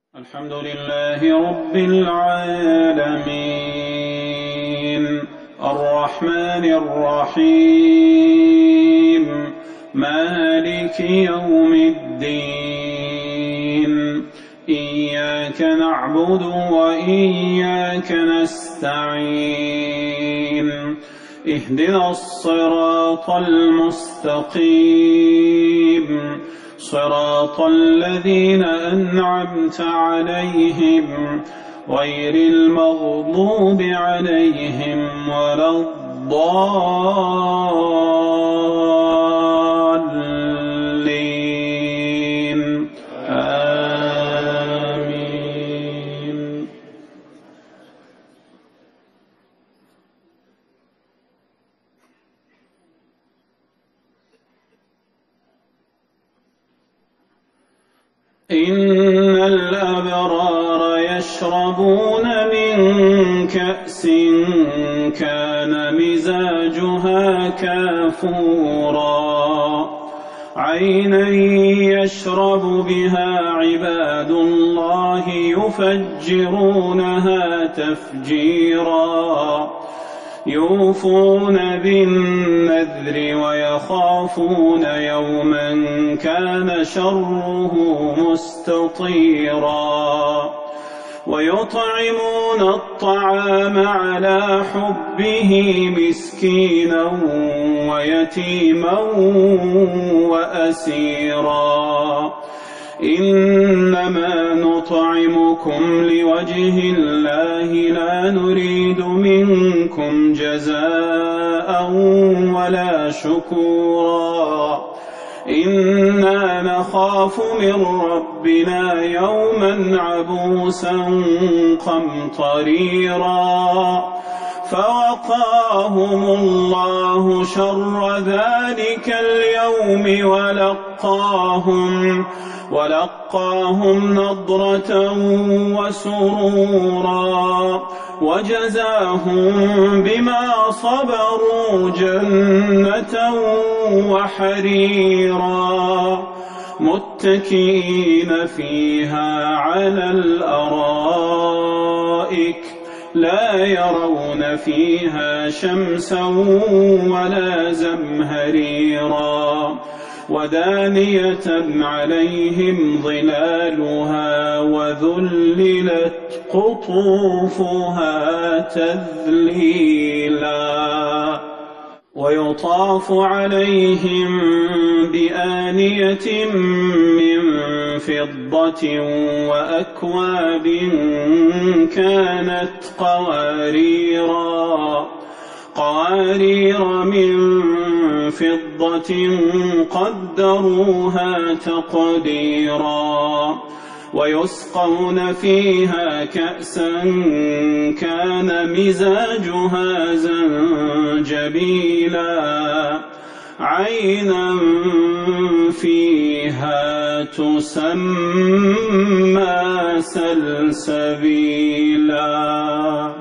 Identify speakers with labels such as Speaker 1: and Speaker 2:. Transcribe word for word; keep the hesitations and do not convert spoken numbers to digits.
Speaker 1: الحمد لله رب العالمين الرحمن الرحيم مالك يوم الدين إياك نعبد وإياك نستعين اهدنا الصراط المستقيم صراط الذين أنعمت عليهم غير المغضوب عليهم ولا الضالين آمين. إن الأبرار يشربون من كأس كان مزاجها كافورا عينا يشرب بها عباد الله يفجرونها تفجيرا يوفون بالنذر ويخافون يوما كان شره مستطيرا ويطعمون الطعام على حبه مسكينا ويتيما وأسيرا إنما نطعمكم لوجه الله لا نريد منكم جزاء ولا شكورا إنا نخاف من ربنا يوما عبوسا قمطريرا فوقاهم الله شر ذلك اليوم ولقاهم ولقاهم نضرة وسرورا وجزاهم بما صبروا جنة وحريرا متكئين فيها على الأرائك لا يرون فيها شمسا ولا زمهريرا ودانية عليهم ظلالها وذللت قطوفها تذليلا ويطاف عليهم بآنية من فضة وأكواب كانت قواريرا قوارير من فضة قدروها تقديرا ويسقون فيها كأسا كان مزاجها زنجبيلا عينا فيها تسمى سلسبيلا.